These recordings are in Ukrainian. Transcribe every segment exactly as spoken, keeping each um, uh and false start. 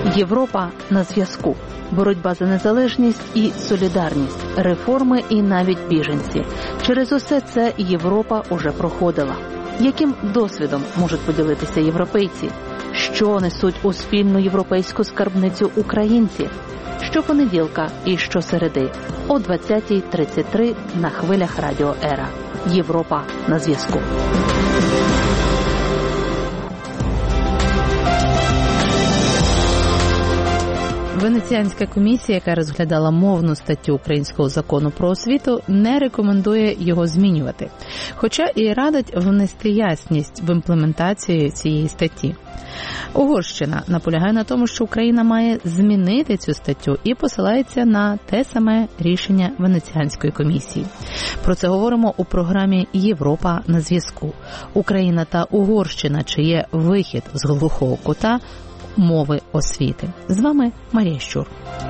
Європа на зв'язку. Боротьба за незалежність і солідарність, реформи і навіть біженці. Через усе це Європа уже проходила. Яким досвідом можуть поділитися європейці? Що несуть у спільну європейську скарбницю українці? Щопонеділка і щосереди о двадцятій тридцять три на хвилях Радіо Ера. Європа на зв'язку. Венеціанська комісія, яка розглядала мовну статтю українського закону про освіту, не рекомендує його змінювати. Хоча і радить внести ясність в імплементацію цієї статті. Угорщина наполягає на тому, що Україна має змінити цю статтю і посилається на те саме рішення Венеціанської комісії. Про це говоримо у програмі «Європа на зв'язку». Україна та Угорщина, чи є вихід з глухого кута мови освіти. З вами Марія Щур.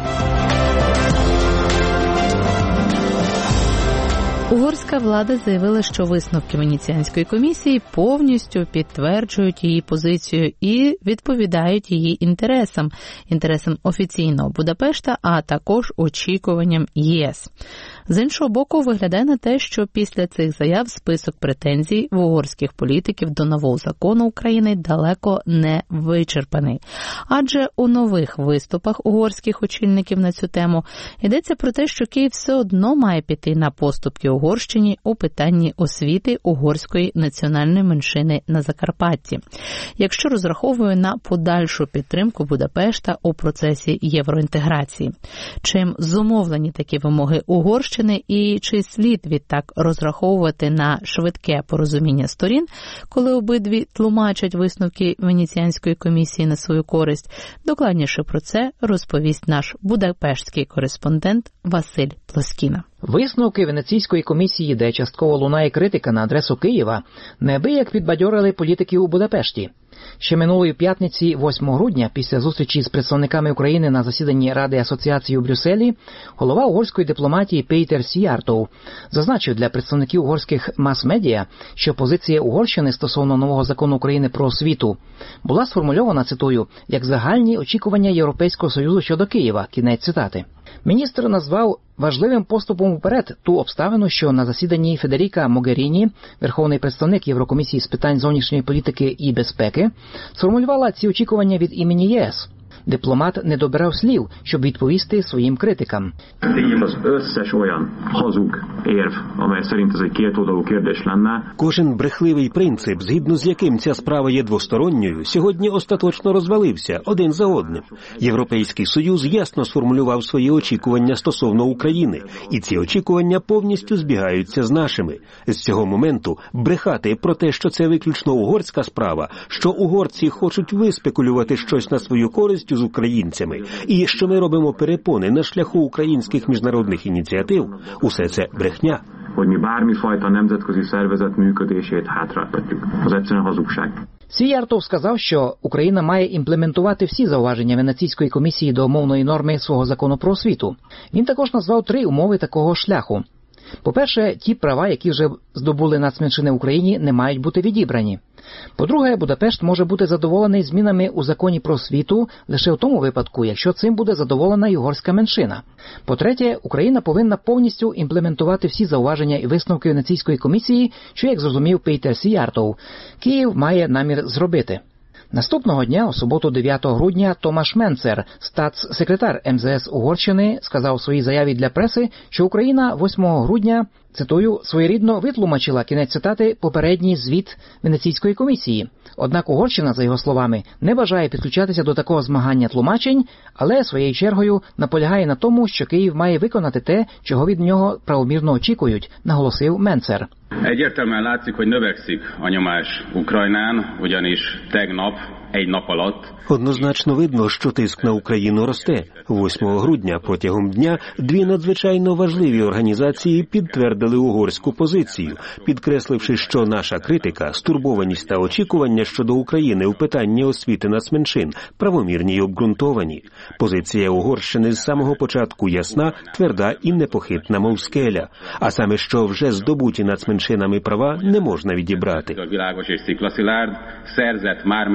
Угорська влада заявила, що висновки Венеціанської комісії повністю підтверджують її позицію і відповідають її інтересам, інтересам офіційного Будапешта, а також очікуванням ЄС. З іншого боку, виглядає на те, що після цих заяв список претензій в угорських політиків до нового закону України далеко не вичерпаний. Адже у нових виступах угорських очільників на цю тему йдеться про те, що Київ все одно має піти на поступки Угорщині у питанні освіти угорської національної меншини на Закарпатті, якщо розраховує на подальшу підтримку Будапешта у процесі євроінтеграції. Чим зумовлені такі вимоги Угорщини і чи слід відтак розраховувати на швидке порозуміння сторін, коли обидві тлумачать висновки Венеціанської комісії на свою користь, докладніше про це розповість наш будапештський кореспондент Василь Плоскіна. Висновки Венеційської комісії, де частково лунає критика на адресу Києва, неабияк підбадьорили політиків у Будапешті. Ще минулої п'ятниці, восьмого грудня, після зустрічі з представниками України на засіданні Ради асоціації у Брюсселі, голова угорської дипломатії Пейтер Сіяртов зазначив для представників угорських мас-медіа, що позиція Угорщини стосовно нового закону України про освіту була сформульована, цитую, як загальні очікування Європейського Союзу щодо Києва, кінець цитати. Міністр назвав важливим поступом вперед ту обставину, що на засіданні Федеріка Могеріні, верховний представник Єврокомісії з питань зовнішньої політики і безпеки, сформулювала ці очікування від імені ЄС. Дипломат не добирав слів, щоб відповісти своїм критикам. Кожен брехливий принцип, згідно з яким ця справа є двосторонньою, сьогодні остаточно розвалився один за одним. Європейський Союз ясно сформулював свої очікування стосовно України, і ці очікування повністю збігаються з нашими. З цього моменту брехати про те, що це виключно угорська справа, що угорці хочуть виспекулювати щось на свою користь з українцями, і що ми робимо перепони на шляху українських міжнародних ініціатив, усе це брехня. Сіяртов сказав, що Україна має імплементувати всі зауваження Венеційської комісії до мовної норми свого закону про освіту. Він також назвав три умови такого шляху. По-перше, ті права, які вже здобули нацменшини в Україні, не мають бути відібрані. По-друге, Будапешт може бути задоволений змінами у законі про освіту лише в тому випадку, якщо цим буде задоволена й угорська меншина. По-третє, Україна повинна повністю імплементувати всі зауваження і висновки Венеційської комісії, що, як зрозумів Пейтер Сіяртов, Київ має намір зробити. Наступного дня, у суботу дев'ятого грудня, Томаш Менцер, статс-секретар ем зе ес Угорщини, сказав у своїй заяві для преси, що Україна восьмого грудня, цитую, своєрідно витлумачила, кінець цитати, попередній звіт Венеційської комісії. Однак Угорщина, за його словами, не бажає підключатися до такого змагання тлумачень, але своєю чергою наполягає на тому, що Київ має виконати те, чого від нього правомірно очікують, наголосив Менцер. Egyértelműen látszik, hogy növekszik a nyomás Ukrajnán, ugyanis tegnap egy nap alatt. Однозначно видно, що тиск на Україну росте. восьмого грудня протягом дня дві надзвичайно важливі організації підтвердили угорську позицію, підкресливши, що наша критика, стурбованість та очікування щодо України у питанні освіти нацменшин правомірні й обґрунтовані. Позиція Угорщини з самого початку ясна, тверда і непохитна, мов скеля. А саме, що вже здобуті нацменшинами права не можна відібрати. Világos és sziklaszilárd, szerzett már meglévő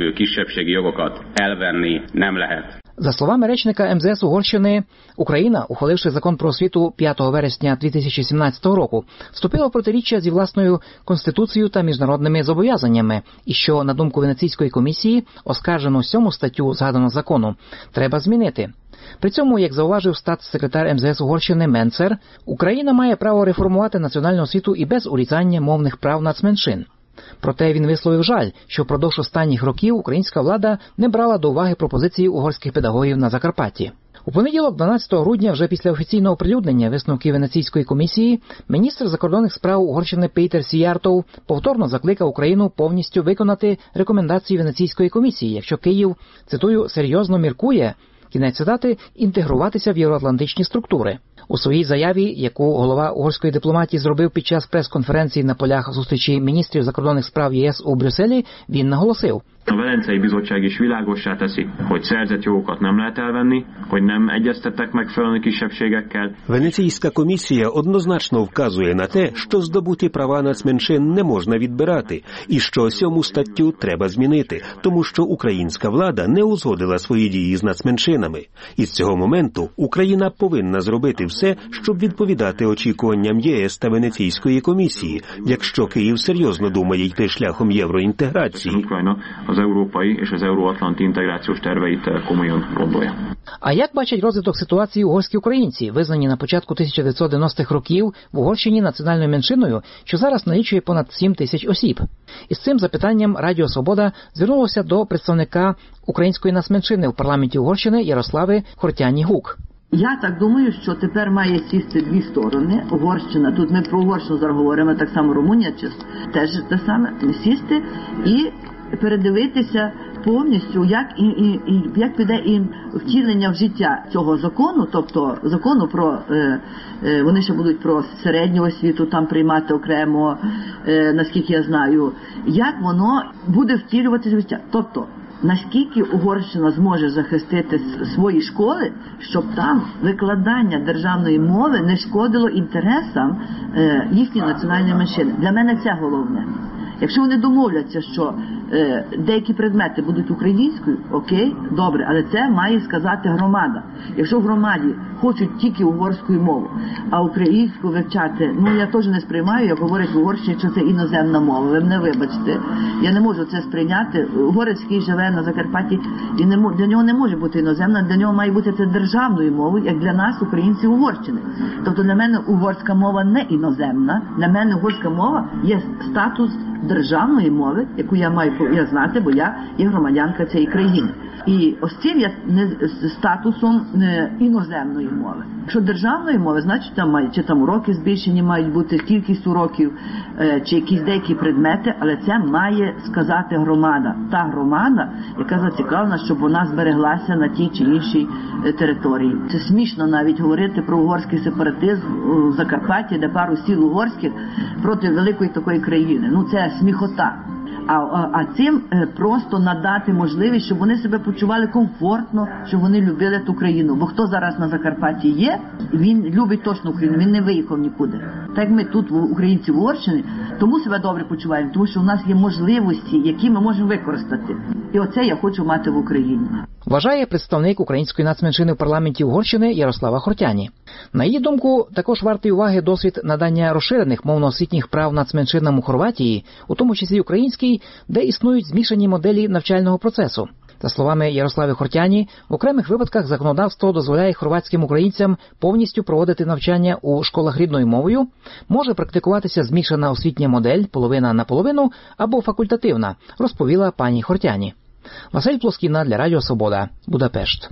megfelelő kisebbségi jogokat elvenni nem lehet. За словами речника ем зе ес Угорщини, Україна, ухваливши закон про освіту п'ятого вересня дві тисячі сімнадцятого року, вступила в протиріччя зі власною конституцією та міжнародними зобов'язаннями, і що, на думку Венеційської комісії, оскаржену сьому статтю згаданого закону треба змінити. При цьому, як зауважив статс-секретар ем зе ес Угорщини Менцер, Україна має право реформувати національну освіту і без урізання мовних прав нацменшин. Проте він висловив жаль, що впродовж останніх років українська влада не брала до уваги пропозиції угорських педагогів на Закарпатті. У понеділок, дванадцятого грудня, вже після офіційного оприлюднення висновків Венеційської комісії, міністр закордонних справ Угорщини Петер Сіяртов повторно закликав Україну повністю виконати рекомендації Венеційської комісії, якщо Київ, цитую, серйозно міркує, кінець цитати, інтегруватися в євроатлантичні структури. У своїй заяві, яку голова угорської дипломатії зробив під час прес-конференції на полях зустрічі міністрів закордонних справ ЄС у Брюсселі, він наголосив: A Velencei Bizottság is világossá teszi, hogy szerzett jogokat nem lehet elvenni, hogy nem egyeztettek megfelelően kisebbségekkel. Венеційська комісія однозначно вказує на те, що здобуті права нацменшин не можна відбирати, і що сьому статтю треба змінити, тому що українська влада не узгодила свої дії з нацменшинами. І з цього моменту Україна повинна зробити все, щоб відповідати очікуванням ЄС та Венеційської комісії, якщо Київ серйозно думає йти шляхом євроінтеграції. Az európai és az euróatlanti integrációs terveit komolyan gondolja. А як бачать розвиток ситуації угорські українці, визнані на початку тисяча дев'ятсот дев'яностих років в Угорщині національною меншиною, що зараз налічує понад сім тисяч осіб? Із цим запитанням Радіо Свобода звернулося до представника української нацменшини в парламенті Угорщини Ярослави Хортяні-Гук. Я так думаю, що тепер має сісти дві сторони. Угорщина, тут ми про Угорщину зараз говоримо, так само Румунія теж те саме, сісти і передивитися повністю, як і, і, і як піде і втілення в життя цього закону, тобто закону про, е, е, вони ще будуть про середню освіту там приймати окремо, е, наскільки я знаю, як воно буде втілюватися в життя. Тобто, наскільки Угорщина зможе захистити свої школи, щоб там викладання державної мови не шкодило інтересам е, їхньої національної меншини. Для мене це головне. Якщо вони домовляться, що е, деякі предмети будуть українською, окей, добре, але це має сказати громада. Якщо в громаді хочуть тільки угорську мову, а українську вивчати, ну я теж не сприймаю, як говорять в Угорщині, що це іноземна мова, ви мене вибачте. Я не можу це сприйняти. Угорець, який живе на Закарпатті, і не, для нього не може бути іноземна, для нього має бути це державною мовою, як для нас, українців Угорщини. Тобто для мене угорська мова не іноземна, для мене угорська мова є статус державної мови, яку я маю я знати, бо я є громадянка цієї країни. І ось цим я не з статусом не, іноземної мови. Якщо державної мови, значить там мають, чи там уроки збільшені мають бути, кількість уроків, е, чи якісь деякі предмети, але це має сказати громада. Та громада, яка зацікавлена, щоб вона збереглася на тій чи іншій е, території. Це смішно навіть говорити про угорський сепаратизм у Закарпатті, де пару сіл угорських проти великої такої країни. Ну це сміхота. А, а, а цим е, просто надати можливість, щоб вони себе почували комфортно, щоб вони любили ту країну. Бо хто зараз на Закарпатті є, він любить точно Україну, він не виїхав нікуди. Так як ми тут, українці в Угорщині, тому себе добре почуваємо, тому що у нас є можливості, які ми можемо використати. І оце я хочу мати в Україні. Вважає представник української нацменшини в парламенті Угорщини Ярослава Хортяні. На її думку, також вартий уваги досвід надання розширених мовно-освітніх прав нацменшинам у Хорватії, у тому числі українській, де існують змішані моделі навчального процесу. За словами Ярослави Хортяні, в окремих випадках законодавство дозволяє хорватським українцям повністю проводити навчання у школах рідною мовою, може практикуватися змішана освітня модель, половина на половину, або факультативна, розповіла пані Хортяні. Василь Плоскіна для Радіо Свобода, Будапешт.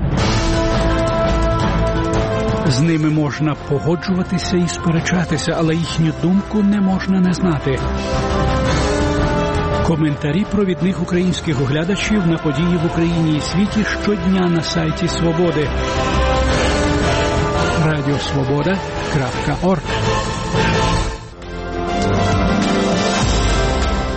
З ними можна погоджуватися і сперечатися, але їхню думку не можна не знати. Коментарі провідних українських оглядачів на події в Україні і світі щодня на сайті Свободи. радіосвобода крапка орг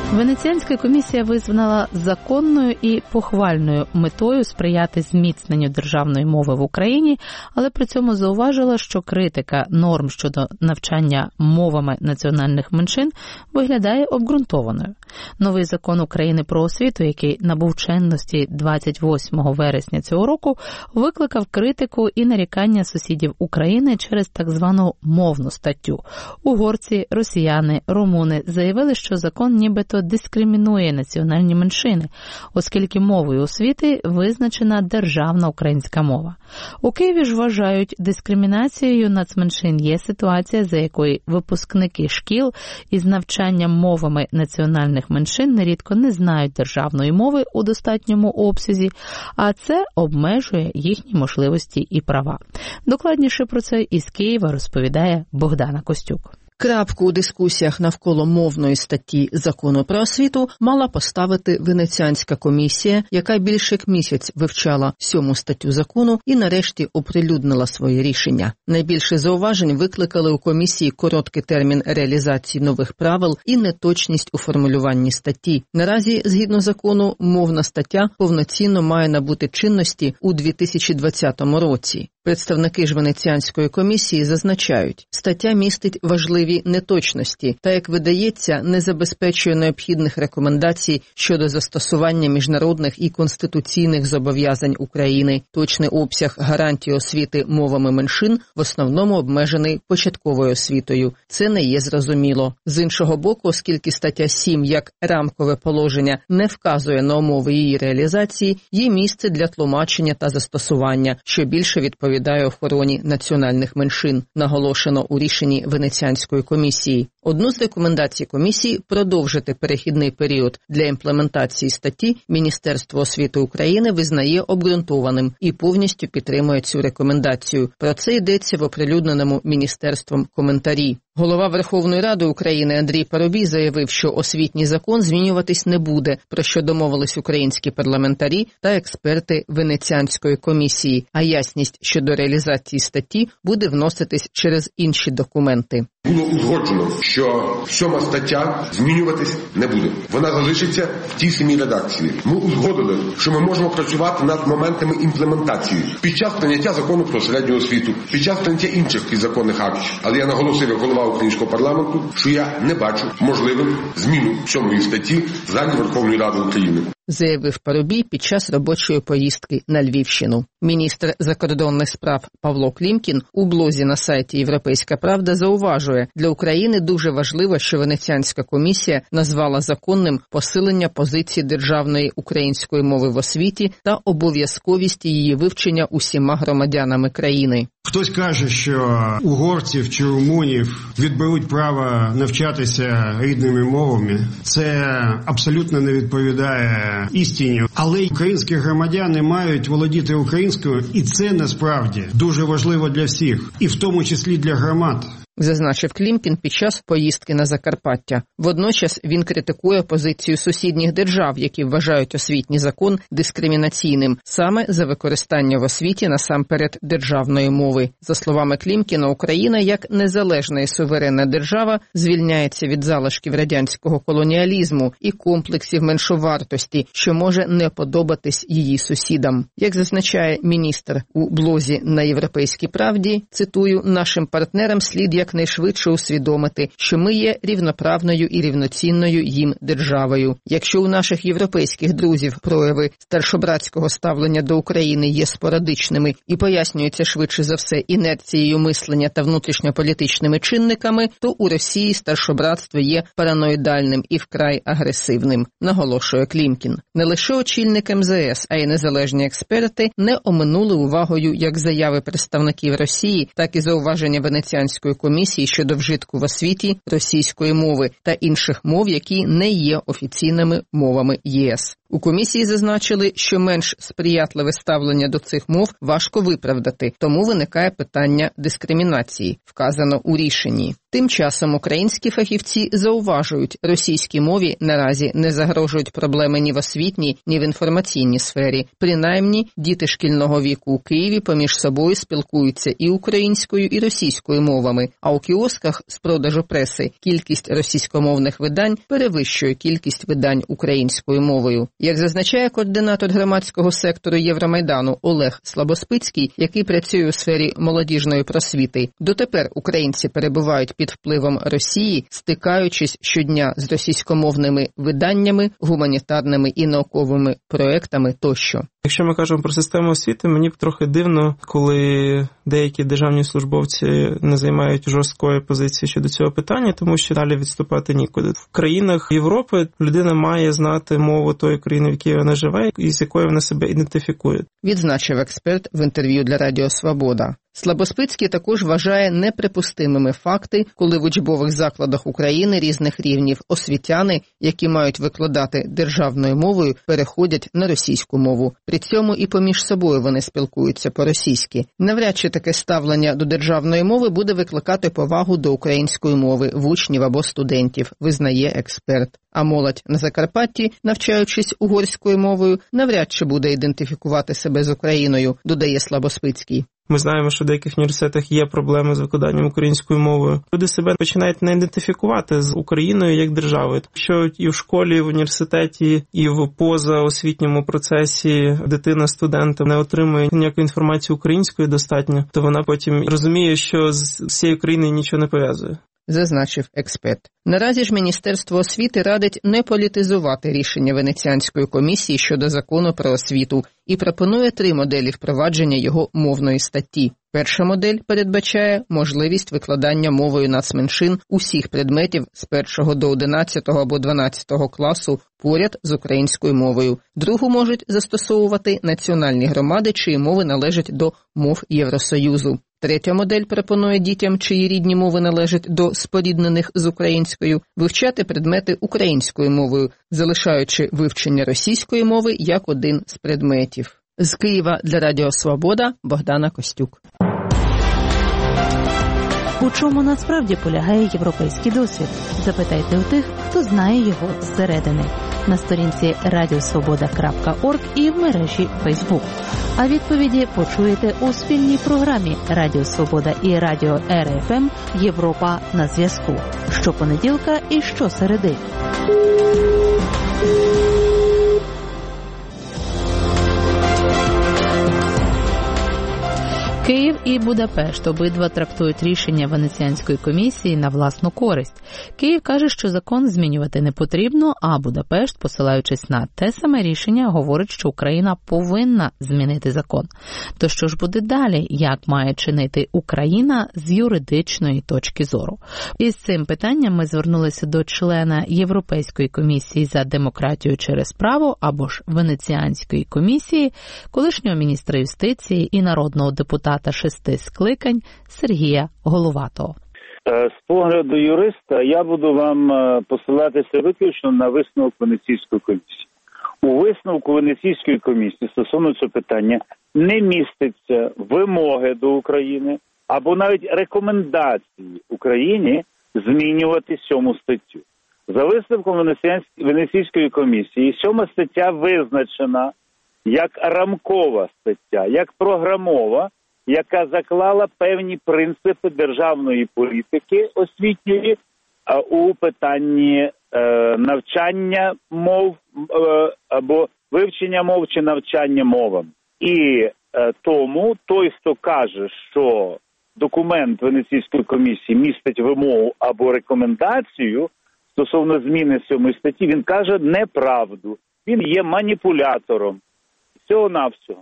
Венеціанська комісія визнала законною і похвальною метою сприяти зміцненню державної мови в Україні, але при цьому зауважила, що критика норм щодо навчання мовами національних меншин виглядає обґрунтованою. Новий закон України про освіту, який набув чинності двадцять восьмого вересня цього року, викликав критику і нарікання сусідів України через так звану мовну статтю. Угорці, росіяни, румуни заявили, що закон нібито дискримінує національні меншини, оскільки мовою освіти визначена державна українська мова. У Києві ж вважають, дискримінацією нацменшин є ситуація, за якої випускники шкіл із навчанням мовами національних меншин нерідко не знають державної мови у достатньому обсязі, а це обмежує їхні можливості і права. Докладніше про це із Києва розповідає Богдана Костюк. Крапку у дискусіях навколо мовної статті Закону про освіту мала поставити Венеціанська комісія, яка більше як місяць вивчала сьому статтю закону і нарешті оприлюднила своє рішення. Найбільше зауважень викликали у комісії короткий термін реалізації нових правил і неточність у формулюванні статті. Наразі, згідно закону, мовна стаття повноцінно має набути чинності у дві тисячі двадцятому році. Представники ж Венеціанської комісії зазначають, стаття містить важливі неточності та, як видається, не забезпечує необхідних рекомендацій щодо застосування міжнародних і конституційних зобов'язань України. Точний обсяг гарантій освіти мовами меншин в основному обмежений початковою освітою. Це не є зрозуміло. З іншого боку, оскільки стаття сім як рамкове положення не вказує на умови її реалізації, є місце для тлумачення та застосування, що більше відповідає охороні національних меншин, наголошено у рішенні Венеціанської комісії. Одну з рекомендацій комісії – продовжити перехідний період для імплементації статті Міністерство освіти України визнає обґрунтованим і повністю підтримує цю рекомендацію. Про це йдеться в оприлюдненому міністерством коментарі. Голова Верховної Ради України Андрій Парубій заявив, що освітній закон змінюватись не буде, про що домовились українські парламентарі та експерти Венеціанської комісії, а ясність щодо реалізації статті буде вноситись через інші документи. Було узгоджено, що сьома стаття змінюватись не буде. Вона залишиться в тій самій редакції. Ми узгодили, що ми можемо працювати над моментами імплементації під час прийняття закону про середню освіту, під час прийняття інших підзаконних актів. Але я наголосив, як голова українського парламенту, що я не бачу можливим зміну сьомої статті в залі Верховної Ради України, заявив Парубій під час робочої поїздки на Львівщину. Міністр закордонних справ Павло Клімкін у блозі на сайті «Європейська правда» зауважує, для України дуже важливо, що Венеціанська комісія назвала законним посилення позиції державної української мови в освіті та обов'язковість її вивчення усіма громадянами країни. Хтось каже, що угорців чи румунів відберуть право навчатися рідними мовами. Це абсолютно не відповідає істині. Але українські громадяни мають володіти українською, і це насправді дуже важливо для всіх, і в тому числі для громад. Зазначив Клімкін під час поїздки на Закарпаття. Водночас він критикує позицію сусідніх держав, які вважають освітній закон дискримінаційним саме за використання в освіті насамперед державної мови. За словами Клімкіна, Україна як незалежна і суверенна держава звільняється від залишків радянського колоніалізму і комплексів меншовартості, що може не подобатись її сусідам. Як зазначає міністр у блозі на «Європейській правді», цитую, «нашим партнерам слід як якнайшвидше усвідомити, що ми є рівноправною і рівноцінною їм державою. Якщо у наших європейських друзів прояви старшобратського ставлення до України є спорадичними і пояснюються швидше за все інерцією мислення та внутрішньополітичними чинниками, то у Росії старшобратство є параноїдальним і вкрай агресивним, наголошує Клімкін. Не лише очільник ем зе ес, а й незалежні експерти не оминули увагою як заяви представників Росії, так і зауваження Венеціанської комісії щодо вжитку в освіті російської мови та інших мов, які не є офіційними мовами ЄС. У комісії зазначили, що менш сприятливе ставлення до цих мов важко виправдати, тому виникає питання дискримінації, вказано у рішенні. Тим часом українські фахівці зауважують, російській мові наразі не загрожують проблеми ні в освітній, ні в інформаційній сфері. Принаймні, діти шкільного віку у Києві поміж собою спілкуються і українською, і російською мовами, а у кіосках з продажу преси кількість російськомовних видань перевищує кількість видань українською мовою. Як зазначає координатор громадського сектору Євромайдану Олег Слабоспицький, який працює у сфері молодіжної просвіти, дотепер українці перебувають під впливом Росії, стикаючись щодня з російськомовними виданнями, гуманітарними і науковими проектами тощо. Якщо ми кажемо про систему освіти, мені трохи дивно, коли деякі державні службовці не займають жорсткої позиції щодо цього питання, тому що далі відступати нікуди. В країнах Європи людина має знати мову тої країни, в якій вона живе, і з якою вона себе ідентифікує. Відзначив експерт в інтерв'ю для Радіо Свобода. Слабоспицький також вважає неприпустимими факти, коли в учбових закладах України різних рівнів освітяни, які мають викладати державною мовою, переходять на російську мову. При цьому і поміж собою вони спілкуються по-російськи. Навряд чи таке ставлення до державної мови буде викликати повагу до української мови в учнів або студентів, визнає експерт. А молодь на Закарпатті, навчаючись угорською мовою, навряд чи буде ідентифікувати себе з Україною, додає Слабоспицький. Ми знаємо, що в деяких університетах є проблеми з викладанням українською мовою. Люди себе починають не ідентифікувати з Україною як державою. Якщо і в школі, і в університеті, і в позаосвітньому процесі дитина-студент не отримує ніякої інформації українською достатньо, то вона потім розуміє, що з цією країною нічого не пов'язує. Зазначив експерт. Наразі ж Міністерство освіти радить не політизувати рішення Венеціанської комісії щодо закону про освіту і пропонує три моделі впровадження його мовної статті. Перша модель передбачає можливість викладання мовою нацменшин усіх предметів з першого до одинадцятого або дванадцятого класу поряд з українською мовою. Другу можуть застосовувати національні громади, чиї мови належать до мов Євросоюзу. Третя модель пропонує дітям, чиї рідні мови належать до споріднених з українською, вивчати предмети українською мовою, залишаючи вивчення російської мови як один з предметів. З Києва для Радіо Свобода Богдана Костюк. У чому насправді полягає європейський досвід? Запитайте у тих, хто знає його зсередини. На сторінці радіосвобода крапка орг і в мережі Фейсбук. А відповіді почуєте у спільній програмі Радіо Свобода і Радіо Ер Еф Ем «Європа на зв'язку». Щопонеділка і щосереди. Київ і Будапешт обидва трактують рішення Венеціанської комісії на власну користь. Київ каже, що закон змінювати не потрібно, а Будапешт, посилаючись на те саме рішення, говорить, що Україна повинна змінити закон. То що ж буде далі? Як має чинити Україна з юридичної точки зору? Із цим питанням ми звернулися до члена Європейської комісії за демократію через право, або ж Венеціанської комісії, колишнього міністра юстиції і народного депутата та шести скликань Сергія Головатого. З погляду юриста я буду вам посилатися виключно на висновок Венеційської комісії. У висновку Венеційської комісії стосовно цього питання не міститься вимоги до України або навіть рекомендації Україні змінювати сьому статтю. За висновком Венеційської комісії сьома стаття визначена як рамкова стаття, як програмова, яка заклала певні принципи державної політики освітньої у питанні е, навчання мов е, або вивчення мов чи навчання мовам. І е, тому той, хто каже, що документ Венеційської комісії містить вимогу або рекомендацію стосовно зміни сьомої статті, він каже неправду. Він є маніпулятором. Всього-навсього.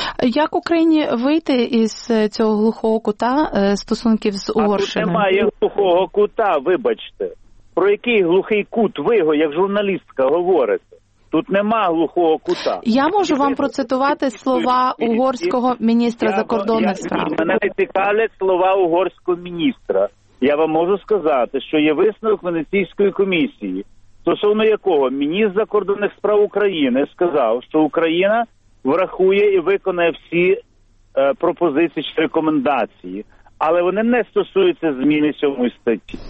Як Україні вийти із цього глухого кута стосунків з Угорщиною? А тут немає глухого кута, вибачте. Про який глухий кут ви, як журналістка, говорите? Тут нема глухого кута. Я можу вам процитувати слова угорського міністра закордонних справ. Мене не цікавлять слова угорського міністра. Я вам можу сказати, що є висновок Венеційської комісії стосовно якого міністр закордонних справ України сказав, що Україна врахує і виконає всі е, пропозиції чи рекомендації, але вони не стосуються зміни сьомої статті.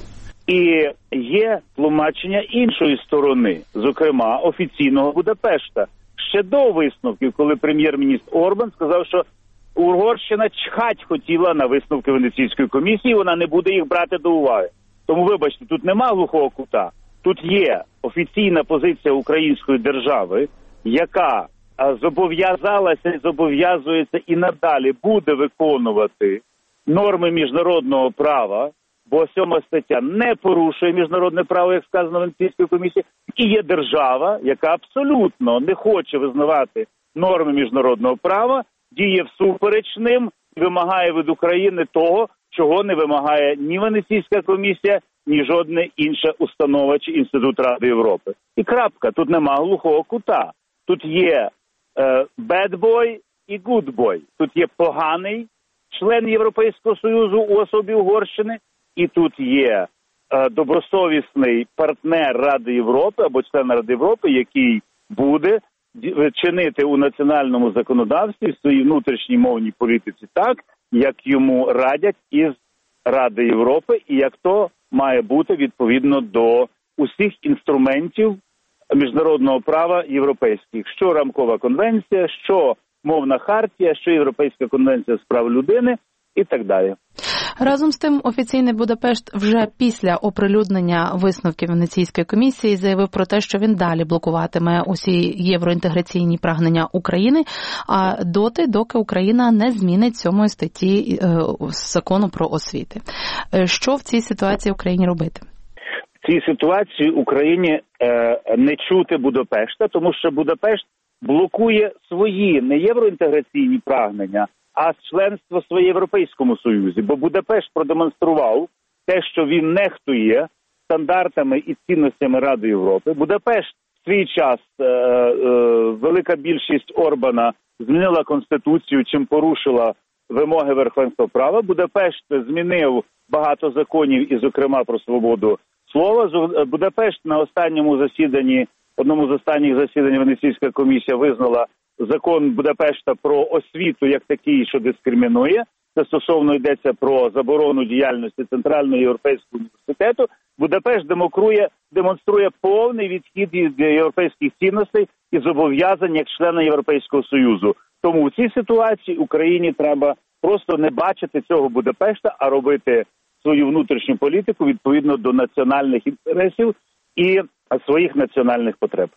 І є тлумачення іншої сторони, зокрема офіційного Будапешта, ще до висновків, коли прем'єр-міністр Орбан сказав, що Угорщина чхать хотіла на висновки Венеційської комісії, вона не буде їх брати до уваги. Тому, вибачте, тут нема глухого кута. Тут є офіційна позиція української держави, яка зобов'язалася і зобов'язується і надалі буде виконувати норми міжнародного права, бо сьома стаття не порушує міжнародне право, як сказано Венеційською комісією, і є держава, яка абсолютно не хоче визнавати норми міжнародного права, діє всупереч ним і вимагає від України того, чого не вимагає ні Венеційська комісія, ні жодна інша установа чи інститут Ради Європи. І крапка, тут нема глухого кута. Тут є е, bad boy і good boy. Тут є поганий член Європейського Союзу у особі Угорщини, і тут є е, добросовісний партнер Ради Європи або член Ради Європи, який буде чинити у національному законодавстві, в своїй внутрішній мовній політиці так, як йому радять із Ради Європи, і як то має бути відповідно до усіх інструментів міжнародного права європейських. Що Рамкова конвенція, що мовна хартія, що Європейська конвенція з прав людини і так далі. Разом з тим, офіційний Будапешт вже після оприлюднення висновків Венеційської комісії заявив про те, що він далі блокуватиме усі євроінтеграційні прагнення України, а доти, доки Україна не змінить сьомої статті закону про освіти. Що в цій ситуації Україні робити? В цій ситуації Україні е, не чути Будапешта, тому що Будапешт блокує свої не євроінтеграційні прагнення, а членство в Європейському Союзі. Бо Будапешт продемонстрував те, що він нехтує стандартами і цінностями Ради Європи. Будапешт в свій час, е, е, велика більшість Орбана змінила Конституцію, чим порушила вимоги верховенства права. Будапешт змінив багато законів, і зокрема про свободу слова. Будапешт на останньому засіданні, одному з останніх засідань Венеційська комісія визнала закон Будапешта про освіту як такий, що дискримінує. Це стосовно йдеться про заборону діяльності Центрального європейського університету. Будапешт демонструє, демонструє повний відхід від європейських цінностей і зобов'язань як члена Європейського Союзу. Тому в цій ситуації Україні треба просто не бачити цього Будапешта, а робити свою внутрішню політику відповідно до національних інтересів і своїх національних потреб.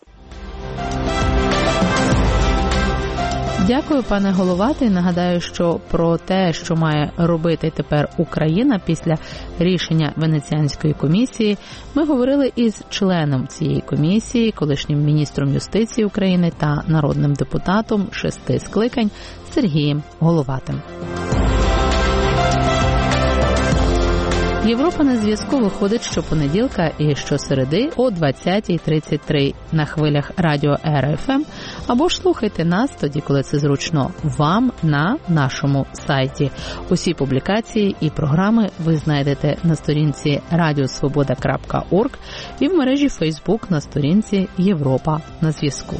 Дякую, пане Головатий. Нагадаю, що про те, що має робити тепер Україна після рішення Венеціанської комісії, ми говорили із членом цієї комісії, колишнім міністром юстиції України та народним депутатом шести скликань Сергієм Головатим. Європа на зв'язку виходить щопонеділка і щосереди о двадцятій тридцять три на хвилях радіо Ера Еф Ем, або ж слухайте нас тоді, коли це зручно вам на нашому сайті. Усі публікації і програми ви знайдете на сторінці радіосвобода крапка орг і в мережі Фейсбук на сторінці Європа на зв'язку.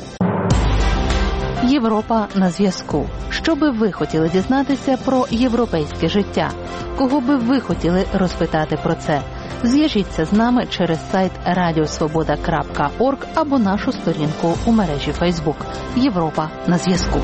Європа на зв'язку. Що би ви хотіли дізнатися про європейське життя? Кого би ви хотіли розпитати про це? Зв'яжіться з нами через сайт радіосвобода крапка орг або нашу сторінку у мережі Фейсбук. Європа на зв'язку.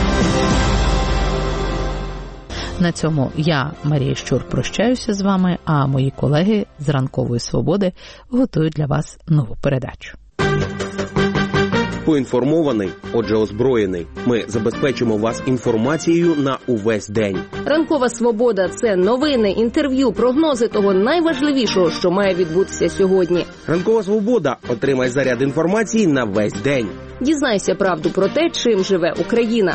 На цьому я, Марія Щур, прощаюся з вами, а мої колеги з Ранкової Свободи готують для вас нову передачу. Поінформований, отже озброєний. Ми забезпечимо вас інформацією на увесь день. Ранкова Свобода – це новини, інтерв'ю, прогнози того найважливішого, що має відбутися сьогодні. Ранкова Свобода – отримай заряд інформації на весь день. Дізнайся правду про те, чим живе Україна.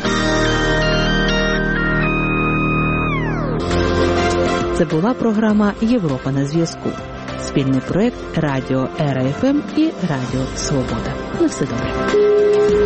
Це була програма «Європа на зв'язку». Спільний проєкт Радіо Ера Еф Ем і Радіо Свобода. На все добре.